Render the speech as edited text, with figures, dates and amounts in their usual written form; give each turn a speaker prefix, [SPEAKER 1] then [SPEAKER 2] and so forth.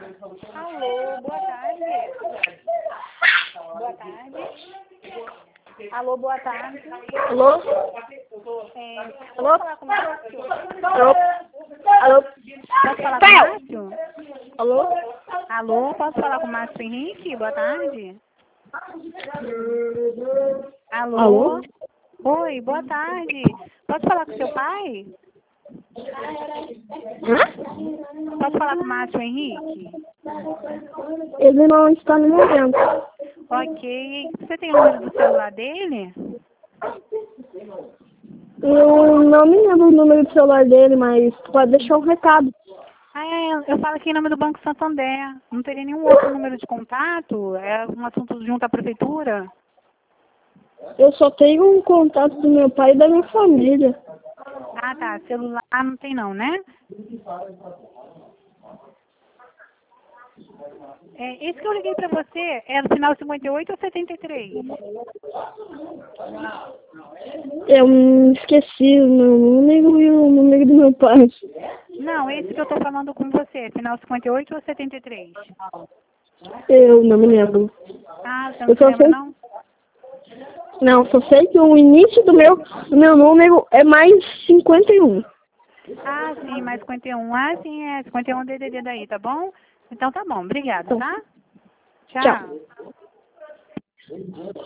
[SPEAKER 1] Alô, boa tarde. Boa tarde. Alô, boa tarde.
[SPEAKER 2] Alô?
[SPEAKER 1] Posso falar com o Márcio?
[SPEAKER 2] Alô? Alô?
[SPEAKER 1] Posso falar com o Márcio?
[SPEAKER 2] Alô?
[SPEAKER 1] Alô, posso falar com o Márcio Henrique? Boa tarde. Alô?
[SPEAKER 2] Alô?
[SPEAKER 1] Oi, boa tarde. Posso falar com seu pai?
[SPEAKER 2] Hã?
[SPEAKER 1] Posso falar com o Márcio Henrique?
[SPEAKER 2] Ele não está no momento.
[SPEAKER 1] Ok. Você tem o número do celular dele?
[SPEAKER 2] Eu não me lembro o número do celular dele, mas pode deixar um recado.
[SPEAKER 1] Eu falo aqui em nome do Banco Santander. Não teria nenhum outro número de contato? É um assunto junto à prefeitura?
[SPEAKER 2] Eu só tenho um contato do meu pai e da minha família.
[SPEAKER 1] Ah, tá. Celular não tem não, né? Esse que eu liguei pra você é no final 58 ou 73?
[SPEAKER 2] Eu esqueci o meu número e o número do meu pai.
[SPEAKER 1] Não, esse que eu tô falando com você, final 58 ou 73?
[SPEAKER 2] Eu não me lembro.
[SPEAKER 1] Ah, você não
[SPEAKER 2] Eu
[SPEAKER 1] se
[SPEAKER 2] só
[SPEAKER 1] lembra
[SPEAKER 2] sei,
[SPEAKER 1] não?
[SPEAKER 2] não, só sei que o início do meu número é mais 51.
[SPEAKER 1] Ah, sim, mais 51. Ah, sim, é 51 DDD daí, tá bom? Então tá bom, obrigada,
[SPEAKER 2] Então,
[SPEAKER 1] tá?
[SPEAKER 2] tchau.
[SPEAKER 1] Tchau.